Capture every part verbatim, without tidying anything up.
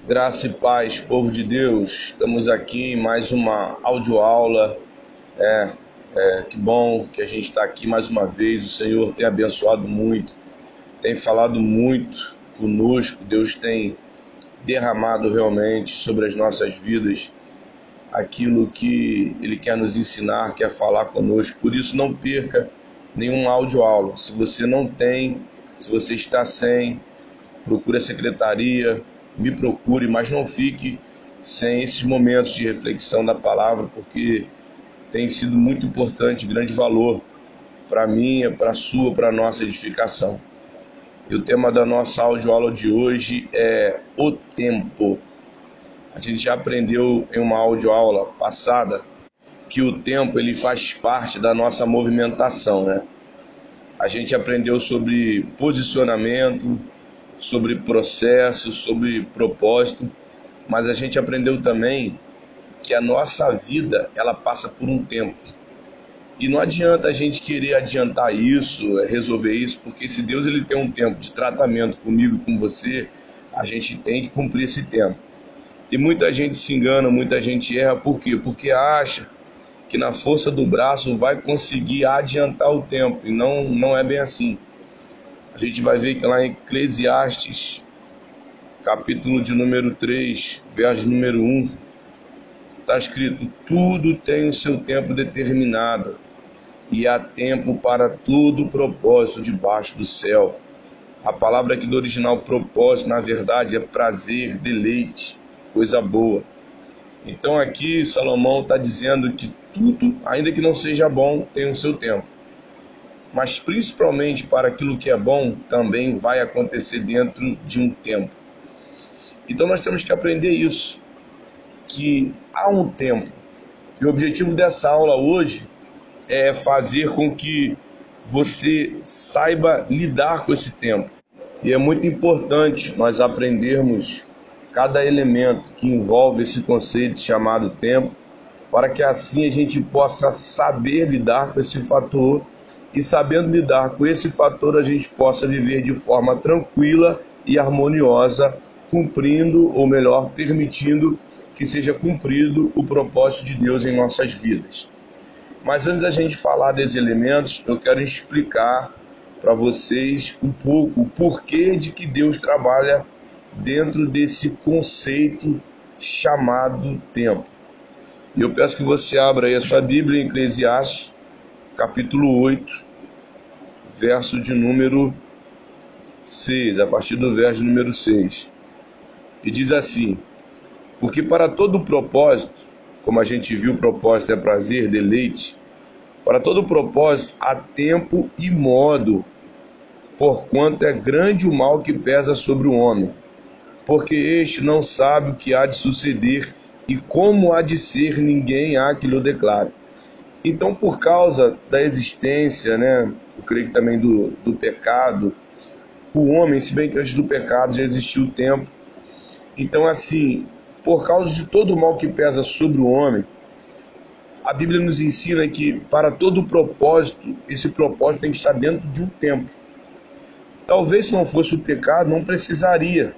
Graça e paz, povo de Deus. Estamos aqui em mais uma audioaula. É, é, que bom que a gente está aqui mais uma vez. O Senhor tem abençoado muito, tem falado muito conosco. Deus tem derramado realmente sobre as nossas vidas aquilo que Ele quer nos ensinar, quer falar conosco. Por isso, não perca nenhuma audioaula. Se você não tem, se você está sem, procure a secretaria, me procure, mas não fique sem esses momentos de reflexão da palavra, porque tem sido muito importante, de grande valor para a minha, para a sua, para a nossa edificação. E o tema da nossa audioaula de hoje é o tempo. A gente já aprendeu em uma audioaula passada que o tempo ele faz parte da nossa movimentação, né? A gente aprendeu sobre posicionamento, sobre processo, sobre propósito, mas a gente aprendeu também que a nossa vida ela passa por um tempo. E não adianta a gente querer adiantar isso, resolver isso, porque se Deus ele tem um tempo de tratamento comigo e com você, a gente tem que cumprir esse tempo. E muita gente se engana, muita gente erra, por quê? Porque acha que na força do braço vai conseguir adiantar o tempo, e não, não é bem assim. A gente vai ver que lá em Eclesiastes, capítulo de número três, verso número um, está escrito: tudo tem o seu tempo determinado, e há tempo para todo propósito debaixo do céu. A palavra aqui do original propósito, na verdade, é prazer, deleite, coisa boa. Então aqui Salomão está dizendo que tudo, ainda que não seja bom, tem o seu tempo. Mas principalmente para aquilo que é bom, também vai acontecer dentro de um tempo. Então nós temos que aprender isso, que há um tempo. E o objetivo dessa aula hoje é fazer com que você saiba lidar com esse tempo. E é muito importante nós aprendermos cada elemento que envolve esse conceito chamado tempo, para que assim a gente possa saber lidar com esse fator, e sabendo lidar com esse fator a gente possa viver de forma tranquila e harmoniosa, cumprindo, ou melhor, permitindo que seja cumprido o propósito de Deus em nossas vidas. Mas antes da gente falar desses elementos, eu quero explicar para vocês um pouco o porquê de que Deus trabalha dentro desse conceito chamado tempo. E eu peço que você abra aí a sua Bíblia em Eclesiastes, capítulo oito, verso de número seis, a partir do verso número seis. E diz assim: porque para todo propósito, como a gente viu, o propósito é prazer, deleite, para todo propósito há tempo e modo, porquanto é grande o mal que pesa sobre o homem, porque este não sabe o que há de suceder, e como há de ser, ninguém há que lhe declare. Então, por causa da existência, né, eu creio que também do, do pecado, o homem, se bem que antes do pecado já existiu o tempo, então assim, por causa de todo o mal que pesa sobre o homem, a Bíblia nos ensina que para todo propósito, esse propósito tem que estar dentro de um tempo. Talvez se não fosse o pecado, não precisaria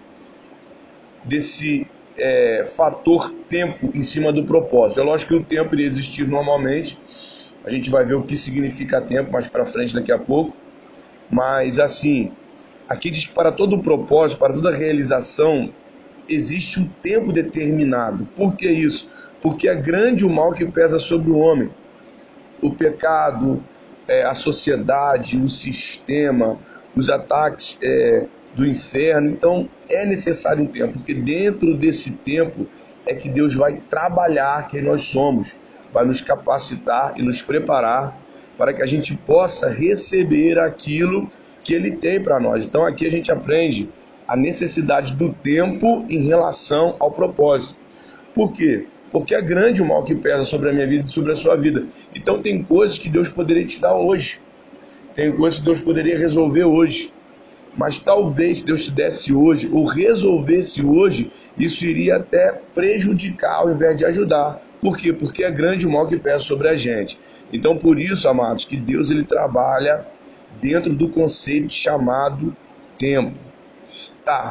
desse é, fator tempo em cima do propósito. É lógico que o tempo iria existir normalmente, a gente vai ver o que significa tempo mais para frente daqui a pouco, mas assim, aqui diz que para todo propósito, para toda realização, existe um tempo determinado. Por que isso? Porque é grande o mal que pesa sobre o homem. O pecado, é, a sociedade, o sistema, os ataques é, do inferno. Então é necessário um tempo, porque dentro desse tempo é que Deus vai trabalhar quem nós somos, vai nos capacitar e nos preparar para que a gente possa receber aquilo que Ele tem para nós. Então aqui a gente aprende a necessidade do tempo em relação ao propósito. Por quê? Porque é grande o mal que pesa sobre a minha vida e sobre a sua vida. Então tem coisas que Deus poderia te dar hoje. Tem coisas que Deus poderia resolver hoje. Mas talvez Deus te desse hoje, ou resolvesse hoje, isso iria até prejudicar ao invés de ajudar. Por quê? Porque é grande o mal que pesa sobre a gente. Então por isso, amados, que Deus ele trabalha dentro do conceito chamado tempo. Tá,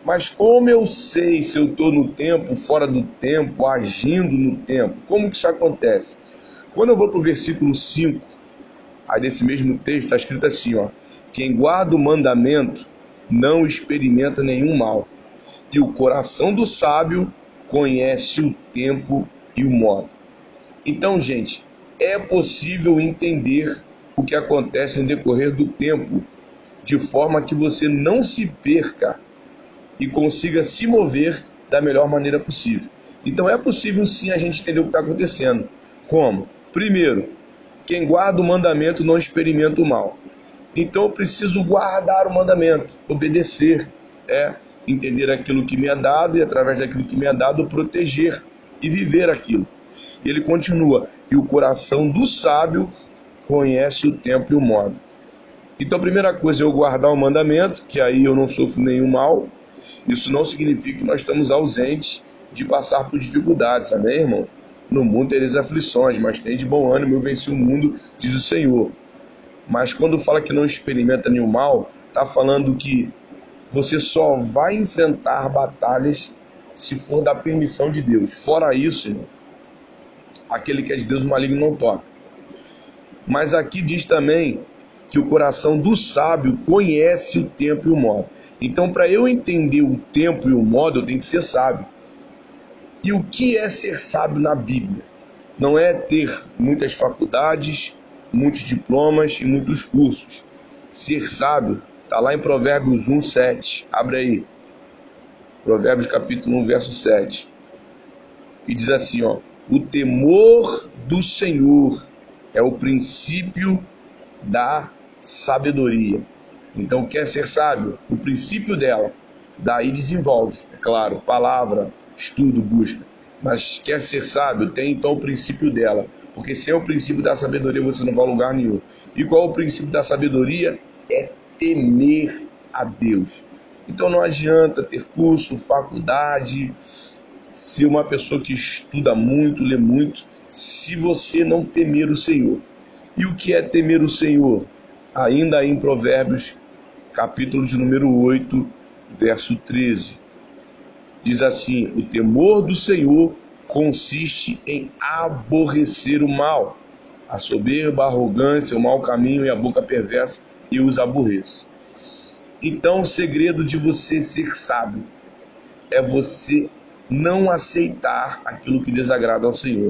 Mas como eu sei se eu estou no tempo, fora do tempo, agindo no tempo? Como que isso acontece? Quando eu vou para o versículo cinco, aí desse mesmo texto está escrito assim, ó: quem guarda o mandamento não experimenta nenhum mal, e o coração do sábio conhece o tempo e o modo. Então, gente, é possível entender o que acontece no decorrer do tempo, de forma que você não se perca e consiga se mover da melhor maneira possível. Então é possível sim a gente entender o que está acontecendo. Como? Primeiro, quem guarda o mandamento não experimenta o mal. Então eu preciso guardar o mandamento, obedecer, é, entender aquilo que me é dado e através daquilo que me é dado proteger e viver aquilo. E ele continua: e o coração do sábio conhece o tempo e o modo. Então a primeira coisa é eu guardar o mandamento, que aí eu não sofro nenhum mal. Isso não significa que nós estamos ausentes de passar por dificuldades, amém, irmão? No mundo tereis aflições, mas tem de bom ânimo, eu venci o mundo, diz o Senhor. Mas quando fala que não experimenta nenhum mal, está falando que você só vai enfrentar batalhas se for da permissão de Deus. Fora isso, irmão, aquele que é de Deus, o maligno não toca. Mas aqui diz também que o coração do sábio conhece o tempo e o modo. Então, para eu entender o tempo e o modo, eu tenho que ser sábio. E o que é ser sábio na Bíblia? Não é ter muitas faculdades, muitos diplomas e muitos cursos. Ser sábio está lá em Provérbios um, sete. Abre aí. Provérbios capítulo um, verso sete. Que diz assim, ó: o temor do Senhor é o princípio da sabedoria. Então, quer ser sábio? O princípio dela. Daí desenvolve, é claro, palavra, estudo, busca. Mas quer ser sábio? Tem então o princípio dela. Porque sem o princípio da sabedoria você não vai a lugar nenhum. E qual é o princípio da sabedoria? É temer a Deus. Então não adianta ter curso, faculdade, ser uma pessoa que estuda muito, lê muito, se você não temer o Senhor. E o que é temer o Senhor? Ainda em Provérbios, capítulo de número oito, verso treze. Diz assim: o temor do Senhor consiste em aborrecer o mal. A soberba, a arrogância, o mau caminho e a boca perversa, eu os aborreço. Então o segredo de você ser sábio é você não aceitar aquilo que desagrada ao Senhor.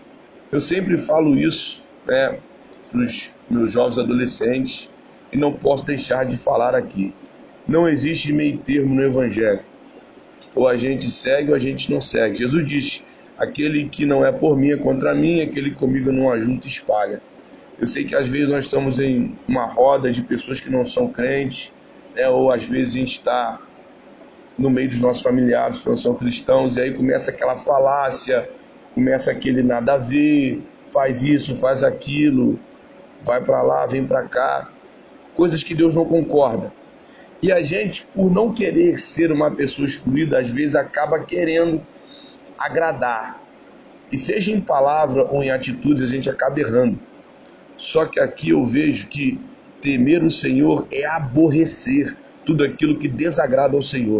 Eu sempre falo isso, né, para os meus jovens adolescentes, e não posso deixar de falar aqui. Não existe meio termo no Evangelho. Ou a gente segue ou a gente não segue. Jesus diz: aquele que não é por mim é contra mim, aquele que comigo não ajunta espalha. Eu sei que às vezes nós estamos em uma roda de pessoas que não são crentes, né, ou às vezes a gente está no meio dos nossos familiares que não são cristãos, e aí começa aquela falácia, começa aquele nada a ver, faz isso, faz aquilo, vai para lá, vem para cá, coisas que Deus não concorda. E a gente, por não querer ser uma pessoa excluída, às vezes acaba querendo agradar. E seja em palavra ou em atitudes, a gente acaba errando. Só que aqui eu vejo que temer o Senhor é aborrecer tudo aquilo que desagrada ao Senhor.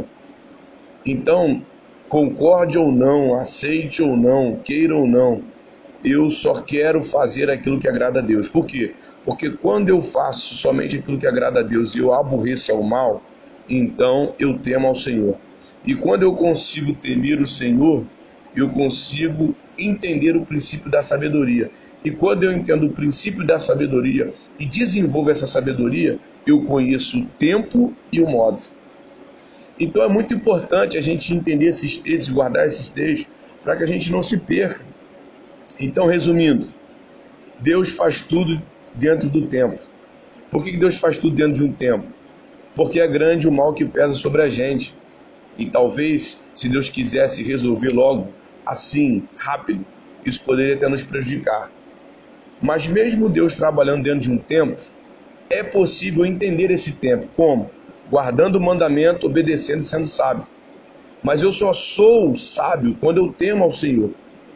Então, concorde ou não, aceite ou não, queira ou não, eu só quero fazer aquilo que agrada a Deus. Por quê? Porque quando eu faço somente aquilo que agrada a Deus e eu aborreço ao mal, então eu temo ao Senhor. E quando eu consigo temer o Senhor, eu consigo entender o princípio da sabedoria. E quando eu entendo o princípio da sabedoria e desenvolvo essa sabedoria, eu conheço o tempo e o modo. Então é muito importante a gente entender esses textos, guardar esses textos, para que a gente não se perca. Então, resumindo, Deus faz tudo dentro do tempo. Por que Deus faz tudo dentro de um tempo? Porque é grande o mal que pesa sobre a gente. E talvez, se Deus quisesse resolver logo, assim, rápido, isso poderia até nos prejudicar. Mas mesmo Deus trabalhando dentro de um tempo, é possível entender esse tempo. Como? Guardando o mandamento, obedecendo e sendo sábio. Mas eu só sou sábio quando eu temo ao Senhor.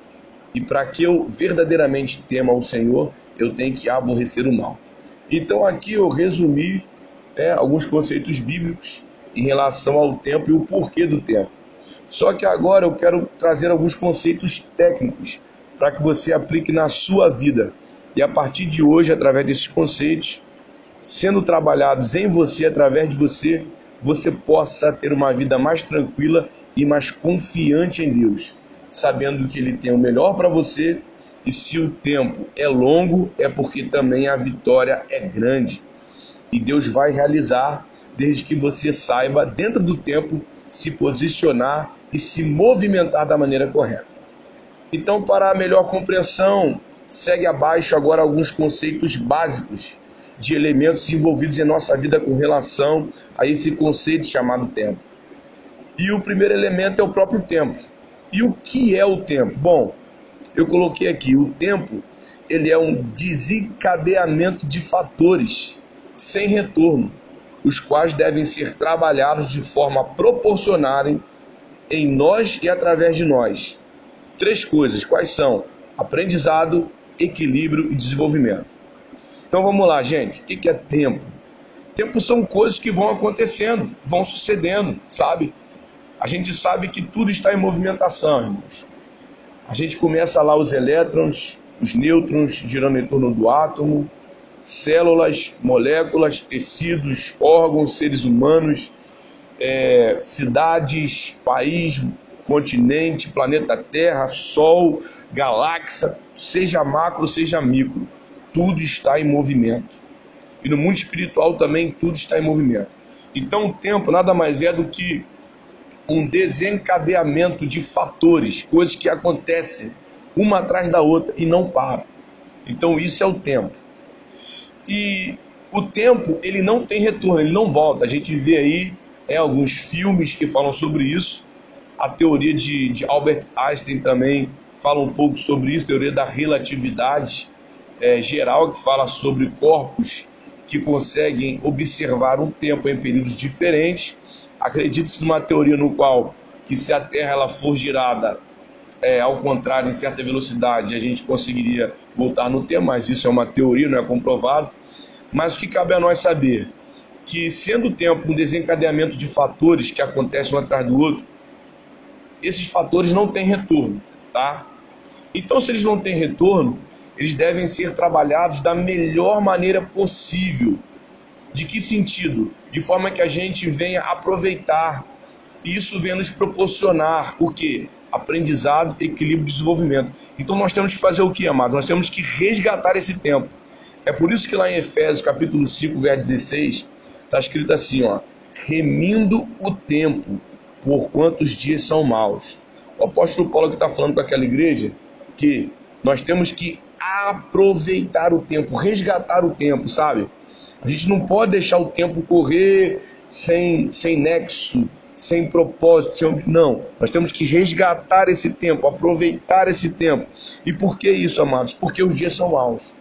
E para que eu verdadeiramente tema ao Senhor, eu tenho que aborrecer o mal. Então aqui eu resumi, né, alguns conceitos bíblicos em relação ao tempo e o porquê do tempo. Só que agora eu quero trazer alguns conceitos técnicos para que você aplique na sua vida. E a partir de hoje, através desses conceitos, sendo trabalhados em você, através de você, você possa ter uma vida mais tranquila e mais confiante em Deus, sabendo que Ele tem o melhor para você, e se o tempo é longo, é porque também a vitória é grande. E Deus vai realizar, desde que você saiba, dentro do tempo, se posicionar e se movimentar da maneira correta. Então, para a melhor compreensão, segue abaixo agora alguns conceitos básicos de elementos envolvidos em nossa vida com relação a esse conceito chamado tempo. E o primeiro elemento é o próprio tempo. E o que é o tempo? Bom, eu coloquei aqui, o tempo, ele é um desencadeamento de fatores sem retorno, os quais devem ser trabalhados de forma a proporcionarem em nós e através de nós três coisas. Quais são? Aprendizado, equilíbrio e desenvolvimento. Então vamos lá, gente. O que é tempo? Tempo são coisas que vão acontecendo, vão sucedendo, sabe? A gente sabe que tudo está em movimentação, irmãos. A gente começa lá os elétrons, os nêutrons girando em torno do átomo, células, moléculas, tecidos, órgãos, seres humanos, é, cidades, país, continente, planeta Terra, Sol, galáxia, seja macro, seja micro, tudo está em movimento. E no mundo espiritual também tudo está em movimento. Então o tempo nada mais é do que um desencadeamento de fatores, coisas que acontecem uma atrás da outra e não param. Então isso é o tempo. E o tempo, ele não tem retorno, ele não volta. A gente vê aí é, alguns filmes que falam sobre isso. A teoria de, de Albert Einstein também fala um pouco sobre isso, teoria da relatividade é, geral, que fala sobre corpos que conseguem observar um tempo em períodos diferentes. Acredita-se numa teoria no qual que se a Terra ela for girada é, ao contrário, em certa velocidade, a gente conseguiria voltar no tempo, mas isso é uma teoria, não é comprovado. Mas o que cabe a nós saber? Que sendo o tempo um desencadeamento de fatores que acontecem um atrás do outro, esses fatores não têm retorno, tá? Então, se eles não têm retorno, eles devem ser trabalhados da melhor maneira possível. De que sentido? De forma que a gente venha aproveitar. E isso venha nos proporcionar o quê? Aprendizado, equilíbrio e desenvolvimento. Então nós temos que fazer o quê, amados? Nós temos que resgatar esse tempo. É por isso que lá em Efésios, capítulo cinco, verso dezesseis, está escrito assim, ó, remindo o tempo, por quantos dias são maus. O apóstolo Paulo que está falando com aquela igreja que nós temos que aproveitar o tempo, resgatar o tempo, sabe? A gente não pode deixar o tempo correr sem, sem nexo, sem propósito, sem... não. Nós temos que resgatar esse tempo, aproveitar esse tempo. E por que isso, amados? Porque os dias são maus.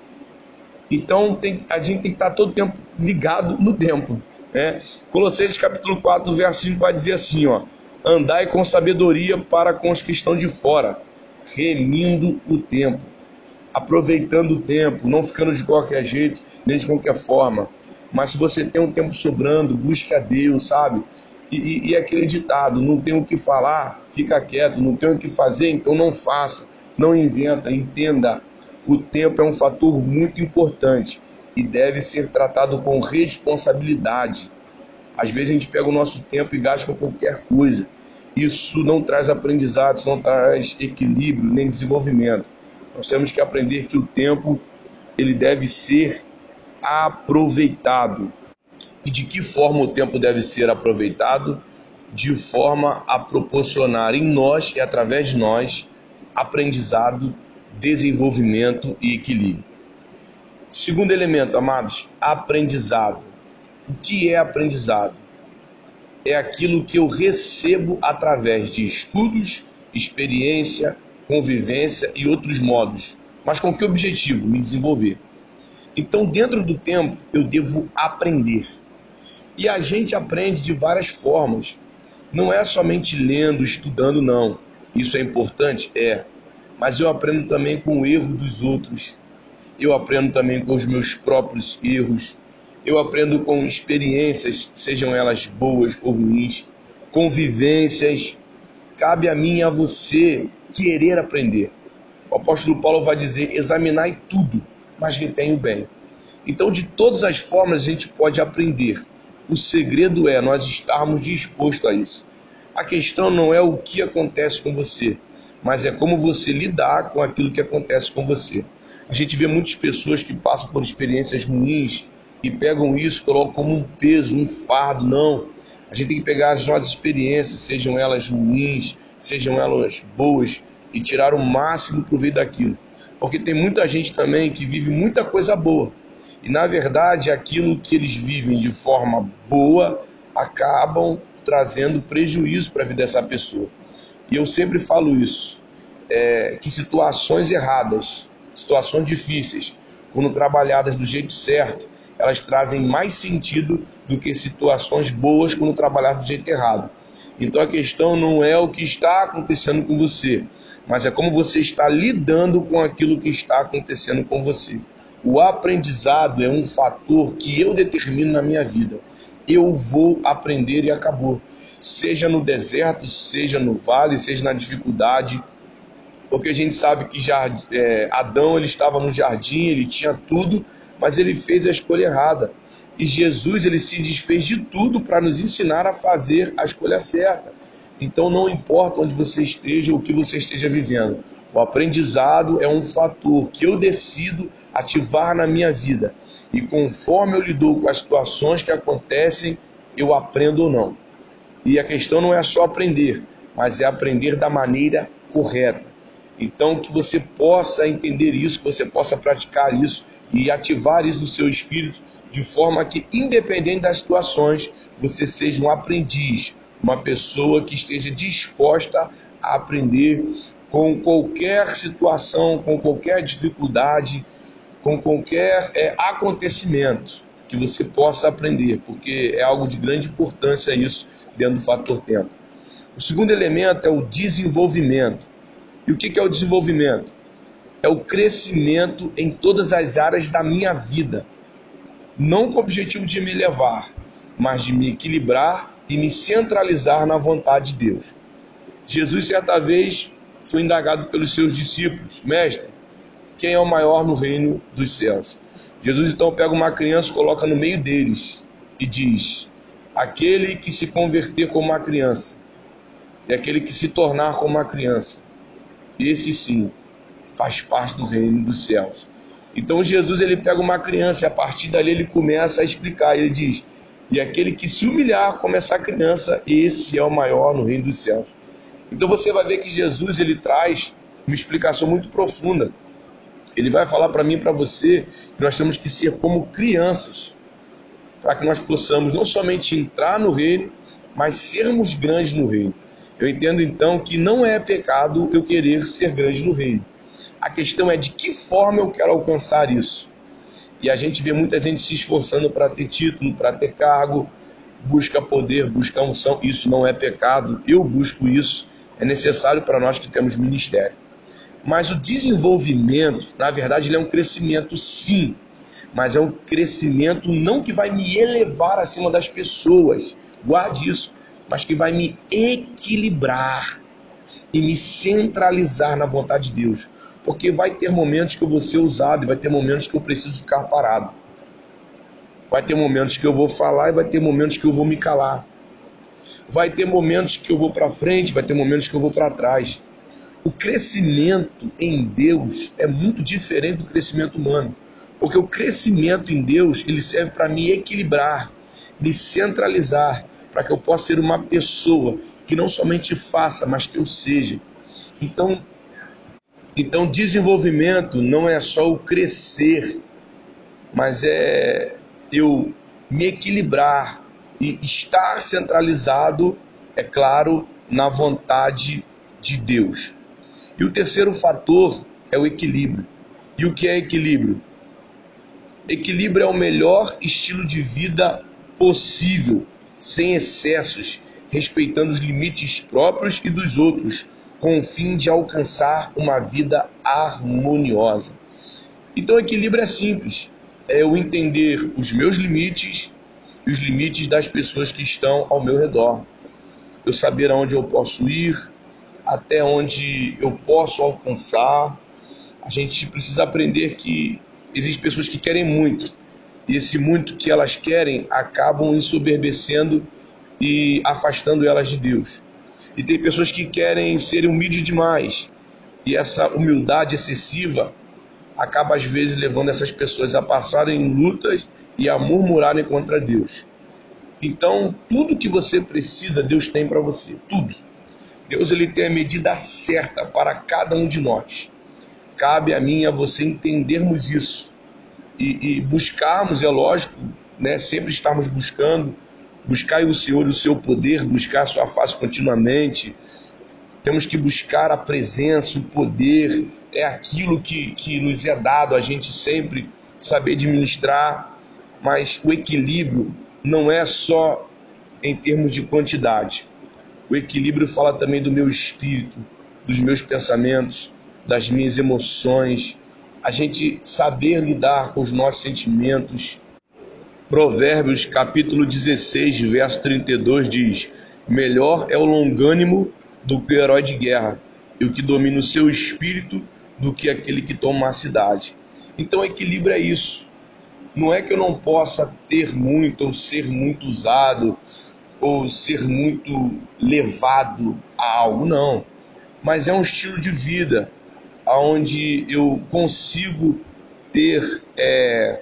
Então tem, a gente tem que estar todo o tempo ligado no tempo, né? Colossenses capítulo quatro, verso cinco vai dizer assim, ó, andai com sabedoria para com os que estão de fora, remindo o tempo, aproveitando o tempo, não ficando de qualquer jeito, nem de qualquer forma. Mas se você tem um tempo sobrando, busque a Deus, sabe? E, e, e aquele ditado, não tem o que falar, fica quieto, não tem o que fazer, então não faça, não inventa, entenda. O tempo é um fator muito importante e deve ser tratado com responsabilidade. Às vezes a gente pega o nosso tempo e gasta com qualquer coisa. Isso não traz aprendizado, isso não traz equilíbrio nem desenvolvimento. Nós temos que aprender que o tempo ele deve ser aproveitado. E de que forma o tempo deve ser aproveitado? De forma a proporcionar em nós e através de nós aprendizado, desenvolvimento e equilíbrio. Segundo elemento, amados, aprendizado. O que é aprendizado? É aquilo que eu recebo através de estudos, experiência, convivência e outros modos. Mas com que objetivo? Me desenvolver. Então, dentro do tempo, eu devo aprender. E a gente aprende de várias formas. Não é somente lendo, estudando, não. Isso é importante? É. Mas eu aprendo também com o erro dos outros. Eu aprendo também com os meus próprios erros. eu aprendo com experiências, sejam elas boas ou ruins, convivências. Cabe a mim e a você querer aprender. O apóstolo Paulo vai dizer: examinai tudo, mas retém o bem. Então, de todas as formas, a gente pode aprender. O segredo é nós estarmos dispostos a isso. A questão não é o que acontece com você, mas é como você lidar com aquilo que acontece com você. A gente vê muitas pessoas que passam por experiências ruins e pegam isso, colocam como um peso, um fardo. Não. A gente tem que pegar as nossas experiências, sejam elas ruins, sejam elas boas, e tirar o máximo proveito daquilo. Porque tem muita gente também que vive muita coisa boa. E na verdade, aquilo que eles vivem de forma boa acabam trazendo prejuízo para a vida dessa pessoa. E eu sempre falo isso, é, que situações erradas, situações difíceis, quando trabalhadas do jeito certo, elas trazem mais sentido do que situações boas quando trabalhadas do jeito errado. Então a questão não é o que está acontecendo com você, mas é como você está lidando com aquilo que está acontecendo com você. O aprendizado é um fator que eu determino na minha vida. Eu vou aprender e acabou. Seja no deserto, seja no vale, seja na dificuldade. Porque a gente sabe que já, é, Adão ele estava no jardim, ele tinha tudo, mas ele fez a escolha errada. E Jesus ele se desfez de tudo para nos ensinar a fazer a escolha certa. Então não importa onde você esteja ou o que você esteja vivendo. O aprendizado é um fator que eu decido ativar na minha vida. E conforme eu lido com as situações que acontecem, eu aprendo ou não. E a questão não é só aprender, mas é aprender da maneira correta. Então que você possa entender isso, que você possa praticar isso e ativar isso no seu espírito, de forma que, independente das situações, você seja um aprendiz, uma pessoa que esteja disposta a aprender com qualquer situação, com qualquer dificuldade, com qualquer é, acontecimento, que você possa aprender, porque é algo de grande importância isso dentro do fator tempo. O segundo elemento é o desenvolvimento. E o que é o desenvolvimento? É o crescimento em todas as áreas da minha vida, não com o objetivo de me elevar, mas de me equilibrar e me centralizar na vontade de Deus. Jesus certa vez foi indagado pelos seus discípulos: mestre, quem é o maior no reino dos céus? Jesus então pega uma criança, coloca no meio deles e diz: aquele que se converter como uma criança e aquele que se tornar como uma criança, esse sim faz parte do reino dos céus. Então Jesus ele pega uma criança e a partir dali ele começa a explicar. Ele diz: e aquele que se humilhar como essa criança, esse é o maior no reino dos céus. Então você vai ver que Jesus ele traz uma explicação muito profunda. Ele vai falar para mim e para você que nós temos que ser como crianças, para que nós possamos não somente entrar no reino, mas sermos grandes no reino. Eu entendo então que não é pecado eu querer ser grande no reino. A questão é de que forma eu quero alcançar isso. E a gente vê muita gente se esforçando para ter título, para ter cargo, busca poder, busca unção. Isso não é pecado, eu busco isso, é necessário para nós que temos ministério. Mas o desenvolvimento, na verdade, ele é um crescimento sim, mas é um crescimento não que vai me elevar acima das pessoas, guarde isso, mas que vai me equilibrar e me centralizar na vontade de Deus. Porque vai ter momentos que eu vou ser usado e vai ter momentos que eu preciso ficar parado. Vai ter momentos que eu vou falar e vai ter momentos que eu vou me calar. Vai ter momentos que eu vou para frente, vai ter momentos que eu vou para trás. O crescimento em Deus é muito diferente do crescimento humano. Porque o crescimento em Deus, ele serve para me equilibrar, me centralizar, para que eu possa ser uma pessoa que não somente faça, mas que eu seja. Então, então desenvolvimento não é só o crescer, mas é eu me equilibrar e estar centralizado, é claro, na vontade de Deus. E o terceiro fator é o equilíbrio. E o que é equilíbrio? Equilíbrio é o melhor estilo de vida possível, sem excessos, respeitando os limites próprios e dos outros, com o fim de alcançar uma vida harmoniosa. Então, o equilíbrio é simples. é eu entender os meus limites e os limites das pessoas que estão ao meu redor. Eu saber aonde eu posso ir, até onde eu posso alcançar. A gente precisa aprender que existem pessoas que querem muito, e esse muito que elas querem acabam ensoberbecendo e afastando elas de Deus. E tem pessoas que querem ser humildes demais, e essa humildade excessiva acaba às vezes levando essas pessoas a passarem lutas e a murmurarem contra Deus. Então, tudo que você precisa, Deus tem para você, tudo. Deus ele tem a medida certa para cada um de nós. Cabe a mim e a você entendermos isso e, e buscarmos, é lógico, né, sempre estarmos buscando, buscar o Senhor e o seu poder, buscar a sua face continuamente. Temos que buscar a presença, o poder, é aquilo que, que nos é dado, a gente sempre saber administrar, mas o equilíbrio não é só em termos de quantidade. O equilíbrio fala também do meu espírito, dos meus pensamentos, das minhas emoções, a gente saber lidar com os nossos sentimentos. Provérbios capítulo dezesseis, verso trinta e dois diz: melhor é o longânimo do que o herói de guerra, e o que domina o seu espírito do que aquele que toma a cidade. Então equilíbrio é isso. Não é que eu não possa ter muito, ou ser muito usado, ou ser muito levado a algo, não. Mas é um estilo de vida onde eu consigo ter, é,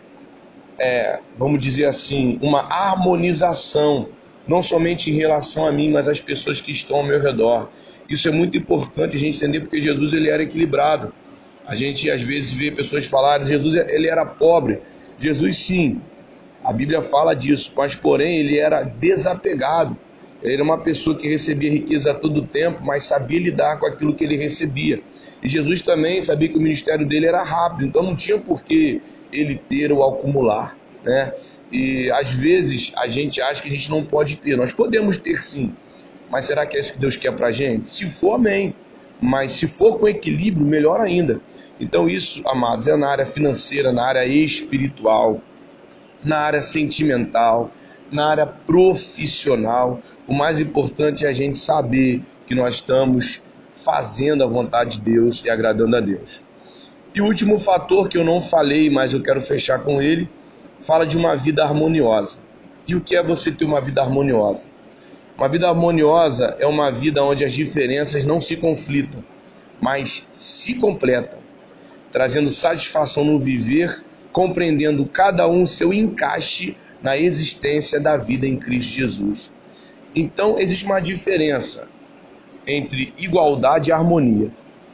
é, vamos dizer assim, uma harmonização, não somente em relação a mim, mas às pessoas que estão ao meu redor. Isso é muito importante a gente entender, porque Jesus ele era equilibrado. A gente às vezes vê pessoas falarem, Jesus ele era pobre. Jesus sim, a Bíblia fala disso, mas porém ele era desapegado. Ele era uma pessoa que recebia riqueza a todo tempo, mas sabia lidar com aquilo que ele recebia. E Jesus também sabia que o ministério dele era rápido, então não tinha por que ele ter ou acumular, né? E às vezes a gente acha que a gente não pode ter. Nós podemos ter sim, mas será que é isso que Deus quer pra gente? Se for, amém. Mas se for com equilíbrio, melhor ainda. Então isso, amados, é na área financeira, na área espiritual, na área sentimental, na área profissional. O mais importante é a gente saber que nós estamos fazendo a vontade de Deus e agradando a Deus. E o último fator que eu não falei, mas eu quero fechar com ele, fala de uma vida harmoniosa. E o que é você ter uma vida harmoniosa? Uma vida harmoniosa é uma vida onde as diferenças não se conflitam, mas se completam, trazendo satisfação no viver, compreendendo cada um seu encaixe na existência da vida em Cristo Jesus. Então, existe uma diferença entre igualdade e harmonia.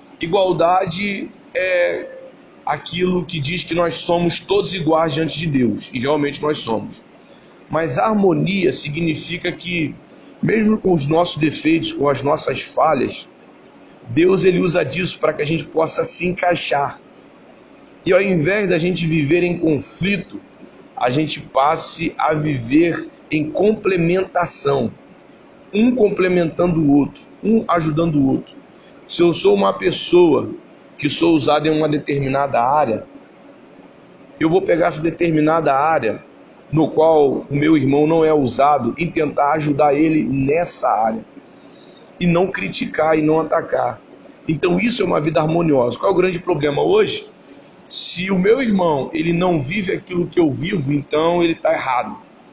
Igualdade é aquilo que diz que nós somos todos iguais diante de Deus, e realmente nós somos. Mas harmonia significa que, mesmo com os nossos defeitos, com as nossas falhas, Deus ele usa disso para que a gente possa se encaixar. E ao invés da gente viver em conflito, a gente passe a viver em complementação, um complementando o outro, um ajudando o outro. Se eu sou uma pessoa que sou usada em uma determinada área, eu vou pegar essa determinada área no qual o meu irmão não é usado e tentar ajudar ele nessa área, e não criticar e não atacar. Então isso é uma vida harmoniosa. Qual é o grande problema hoje? Se o meu irmão ele não vive aquilo que eu vivo, então ele está errado.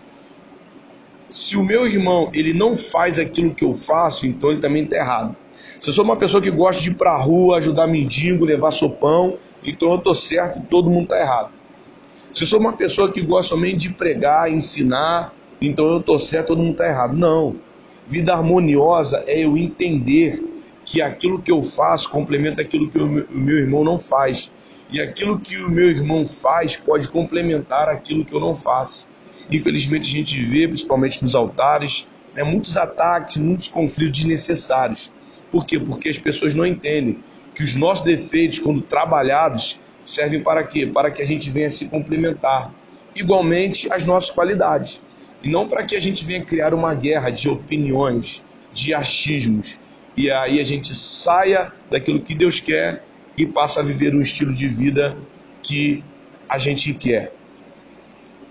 Se o meu irmão ele não faz aquilo que eu faço, então ele também está errado. Se eu sou uma pessoa que gosta de ir para a rua, ajudar mendigo, levar sopão, então eu estou certo e todo mundo está errado. Se eu sou uma pessoa que gosta somente de pregar, ensinar, então eu estou certo, todo mundo está errado. Não. Vida harmoniosa é eu entender que aquilo que eu faço complementa aquilo que o meu irmão não faz. E aquilo que o meu irmão faz pode complementar aquilo que eu não faço. Infelizmente a gente vê, principalmente nos altares, né, muitos ataques, muitos conflitos desnecessários. Por quê? Porque as pessoas não entendem que os nossos defeitos, quando trabalhados, servem para quê? Para que a gente venha se complementar. Igualmente as nossas qualidades. E não para que a gente venha criar uma guerra de opiniões, de achismos. E aí a gente saia daquilo que Deus quer e passa a viver um estilo de vida que a gente quer.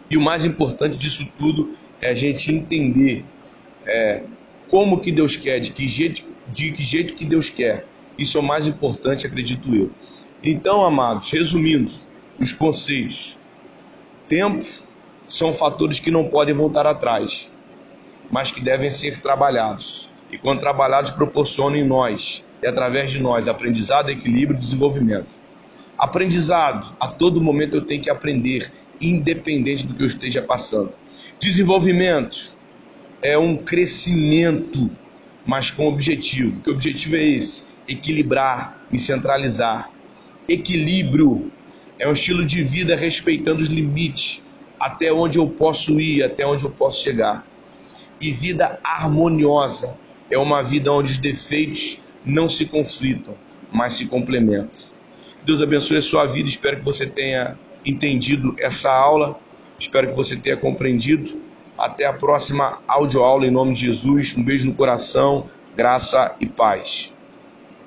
E o mais importante disso tudo é a gente entender é, como que Deus quer, de que jeito, de que jeito que Deus quer. Isso é o mais importante, acredito eu. Então, amados, resumindo os conceitos, tempo são fatores que não podem voltar atrás, mas que devem ser trabalhados. E quando trabalhados, proporcionam em nós e através de nós aprendizado, equilíbrio e desenvolvimento. Aprendizado, a todo momento eu tenho que aprender, independente do que eu esteja passando. Desenvolvimento é um crescimento, mas com objetivo. Que objetivo é esse? Equilibrar, me centralizar. Equilíbrio é um estilo de vida respeitando os limites, até onde eu posso ir, até onde eu posso chegar. E vida harmoniosa é uma vida onde os defeitos não se conflitam, mas se complementam. Deus abençoe a sua vida, espero que você tenha entendido essa aula, espero que você tenha compreendido. Até a próxima audioaula em nome de Jesus, um beijo no coração, graça e paz.